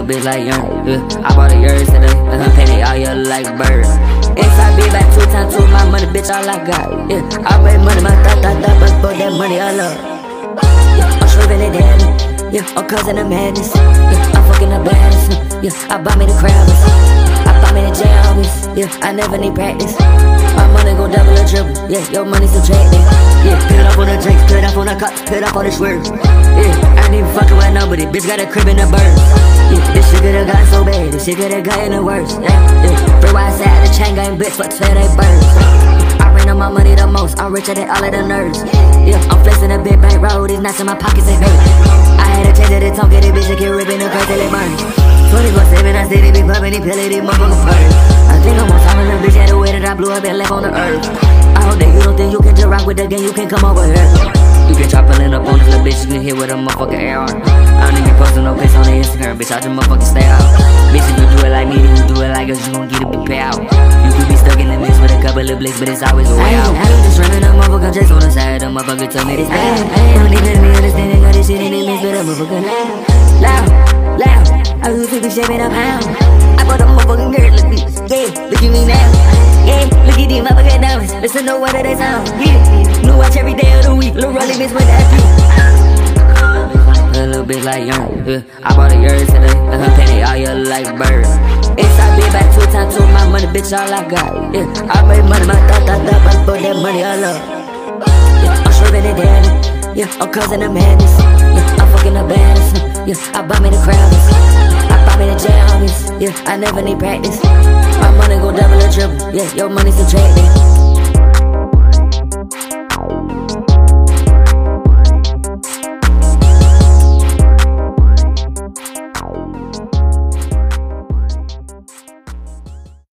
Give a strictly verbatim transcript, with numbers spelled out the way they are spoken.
bitch like young, yeah. I bought a yours today, and her penny all yellow like birds. Inside be back two times two, my money, bitch, all I got, yeah. I made money, my thought, thought, thought, but for that money I love, yeah. I'm swerving it down, yeah. I'm causing the madness, yeah. I'm fucking the baddest, yeah. I buy me the crowders, I buy me the jammies, yeah. I never need practice. My money go double or triple, yeah. Your money subtracted, yeah. Put it up on the drinks, put it up on the cups, put it up on the swerve, yeah. I ain't even fucking with nobody, bitch got a crib in the bird, yeah. This shit could've got so bad, this shit could've gotten the worst, yeah, yeah. Free wide side, the chain gang bitch, fuck swear they birds. I ran on my money the most, I'm richer than all of the nerds, yeah. I'm flexing a big bank roll, these nuts in my pockets, they hurt. I had to change it, they don't get it, bitch, they keep ripping the curse till it burns. twenty-four seven, I stay, they be pumping, they pill it, they motherfuckers first. I think I'm on top of the bitch, yeah, the way that I blew up and left on the earth. I hope that you don't think you can just rock with the gang, you can come over here. You can try pulling up on this little bitch, you can hit with a motherfucking A R. I don't even posting no pics on the Instagram, bitch, I just motherfucking stay out. Bitch, if you do it like me, then you do it like us, you gon' get a big payout. You could be stuck in the mix with a couple of blicks, but it's always a way out. I ain't just running a motherfucker just on the side, the motherfucker told me this bad. Don't even me understanding all this shit in the mix, but a motherfucker loud, loud, loud. I used to be shaping up pound. I bought a motherfucking girl, look me, yeah, look at me now. Yeah, look at these motherfucking diamonds, listen to what they sound, yeah. New watch every day of the week, little rolling bitch with that beat. A little bitch like young, yeah. I bought a yours today, and her penny all yellow like birds. Inside be back two times two, my money, bitch, all I got, yeah. I made money, my thought, thought, thought, but for that money I love, yeah. I'm swerving it down, yeah. I'm causing the madness, yeah. I'm fucking the baddest, yeah. I buy me the crowders, I buy me the jammies, yeah. I never need practice. My money go double or triple, yeah. Your money subtracted.